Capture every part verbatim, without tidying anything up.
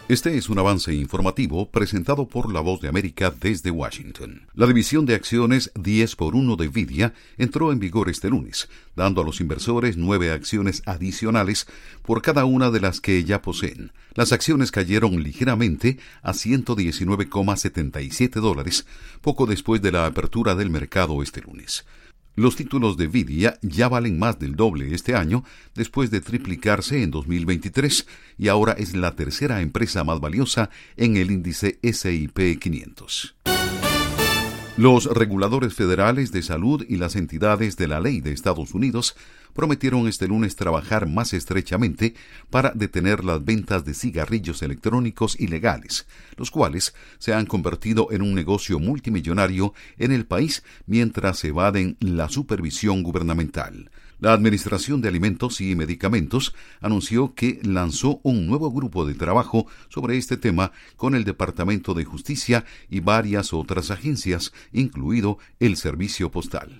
Este es un avance informativo presentado por La Voz de América desde Washington. La división de acciones diez por uno de Nvidia entró en vigor este lunes, dando a los inversores nueve acciones adicionales por cada una de las que ya poseen. Las acciones cayeron ligeramente a ciento diecinueve coma setenta y siete dólares, poco después de la apertura del mercado este lunes. Los títulos de Nvidia ya valen más del doble este año, después de triplicarse en dos mil veintitrés, y ahora es la tercera empresa más valiosa en el índice ese y pe quinientos. Los reguladores federales de salud y las entidades de la ley de Estados Unidos prometieron este lunes trabajar más estrechamente para detener las ventas de cigarrillos electrónicos ilegales, los cuales se han convertido en un negocio multimillonario en el país mientras evaden la supervisión gubernamental. La Administración de Alimentos y Medicamentos anunció que lanzó un nuevo grupo de trabajo sobre este tema con el Departamento de Justicia y varias otras agencias, incluido el Servicio Postal.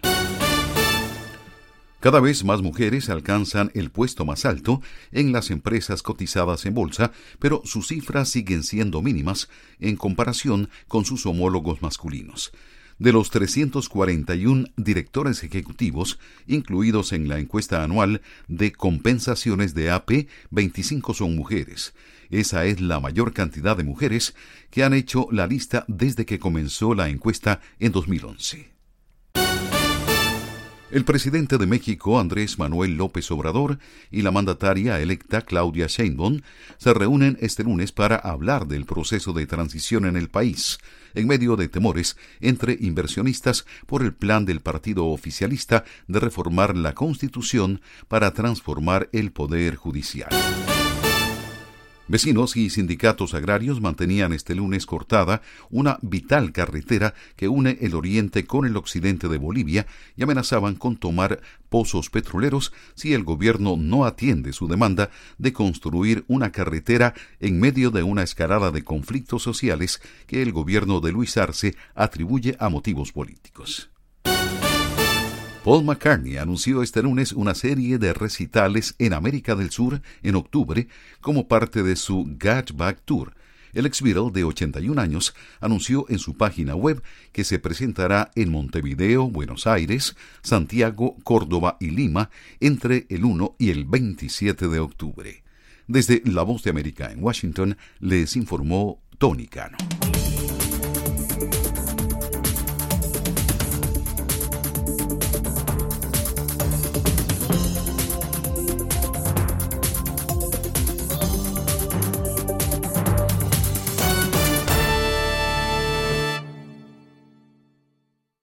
Cada vez más mujeres alcanzan el puesto más alto en las empresas cotizadas en bolsa, pero sus cifras siguen siendo mínimas en comparación con sus homólogos masculinos. De los trescientos cuarenta y uno directores ejecutivos incluidos en la encuesta anual de compensaciones de A P, veinticinco son mujeres. Esa es la mayor cantidad de mujeres que han hecho la lista desde que comenzó la encuesta en dos mil once. El presidente de México, Andrés Manuel López Obrador, y la mandataria electa Claudia Sheinbaum se reúnen este lunes para hablar del proceso de transición en el país, en medio de temores entre inversionistas por el plan del partido oficialista de reformar la Constitución para transformar el Poder Judicial. Vecinos y sindicatos agrarios mantenían este lunes cortada una vital carretera que une el oriente con el occidente de Bolivia y amenazaban con tomar pozos petroleros si el gobierno no atiende su demanda de construir una carretera en medio de una escalada de conflictos sociales que el gobierno de Luis Arce atribuye a motivos políticos. Paul McCartney anunció este lunes una serie de recitales en América del Sur en octubre como parte de su Get Back Tour. El ex Beatle de ochenta y un años anunció en su página web que se presentará en Montevideo, Buenos Aires, Santiago, Córdoba y Lima entre el uno y el veintisiete de octubre. Desde La Voz de América en Washington les informó Tony Cano.